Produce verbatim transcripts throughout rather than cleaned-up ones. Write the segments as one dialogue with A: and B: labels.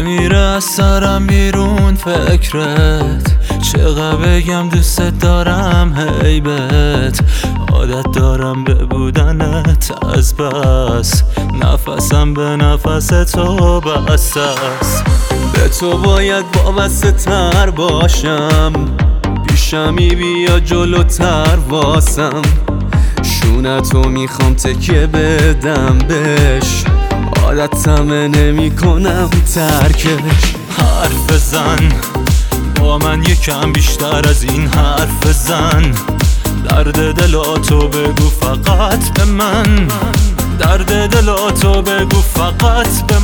A: نمیره از سرم بیرون فکرت، چقدر بگم دوست دارم هیبت. عادت دارم به بودنت از بس، نفسم به نفس تو بس است. به تو باید وابسته تر باشم، پیشمی بیا جلوتر واسم. شونتو میخوام تکیه بدم بش، عادتمه نمی کنم ترکش. حرف بزن با من یکم بیشتر از این حرف بزن، درد دلاتو بگو فقط به من، درد دلاتو بگو فقط به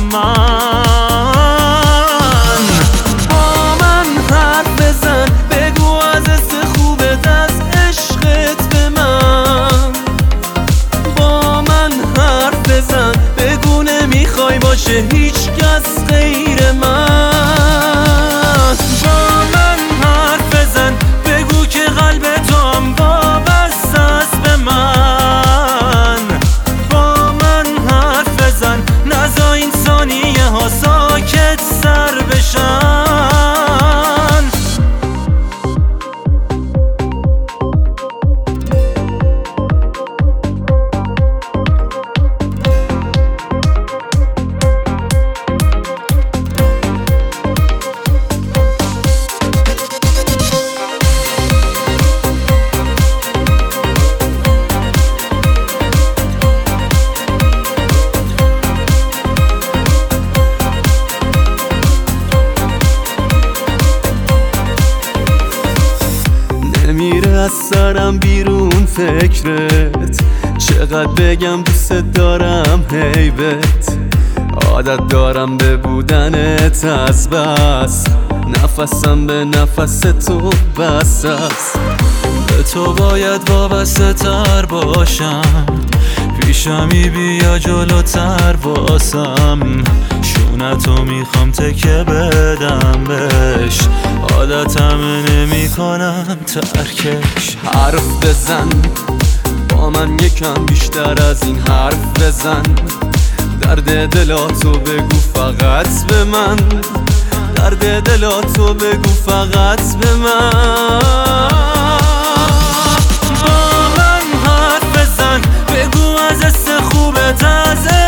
A: من. با من حرف بزن بگو از حس خوبت از عشقت به من. با من حرف بزن بگو نمیخوای باشه هیچ کس غیر من. با من حرف بزن بگو که قلب تو هم وابسته است به من. با من حرف بزن نذار این ثانیه ها ساکت سر بشن. نمیره از سرم بیرون فکرت، چقدر بگم دوست دارم هیبت. عادت دارم به بودنت از بس، نفسم به نفس تو بس است. به تو باید وابسته تر باشم، پیشمی بیا جلوتر واسم. شونتو میخوام تکه بدم بش، عادتم نمی کنم ترکش. حرف بزن با من یکم بیشتر از این حرف بزن، درد دلاتو بگو فقط به من، درد دلاتو بگو فقط به من. با من حرف بزن بگو از حس خوبت از